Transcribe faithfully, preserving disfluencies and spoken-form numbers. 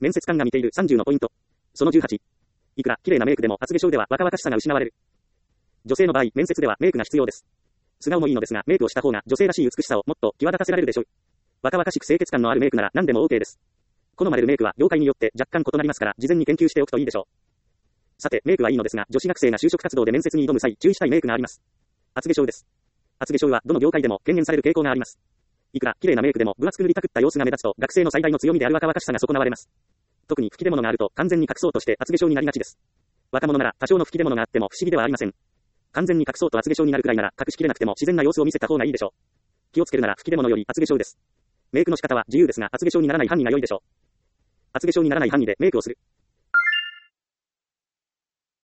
面接官が見ているさんじゅうのポイント。そのじゅうはち。いくら綺麗なメイクでも厚化粧では若々しさが失われる。女性の場合、面接ではメイクが必要です。素顔もいいのですが、メイクをした方が女性らしい美しさをもっと際立たせられるでしょう。若々しく清潔感のあるメイクなら何でも OK です。好まれるメイクは業界によって若干異なりますから、事前に研究しておくといいでしょう。さて、メイクはいいのですが、女子学生が就職活動で面接に挑む際、注意したいメイクがあります。厚化粧です。厚化粧はどの業界でも軽減される傾向があります。いくら綺麗なメイクでも分厚く塗りたくった様子が目立つと、学生の最大の強みである若々しさが損なわれます。特に吹き出物があると完全に隠そうとして厚化粧になりがちです。若者なら多少の吹き出物があっても不思議ではありません。完全に隠そうと厚化粧になるくらいなら隠しきれなくても自然な様子を見せた方がいいでしょう。気をつけるなら吹き出物より厚化粧です。メイクの仕方は自由ですが厚化粧にならない範囲が良いでしょう。厚化粧にならない範囲でメイクをする。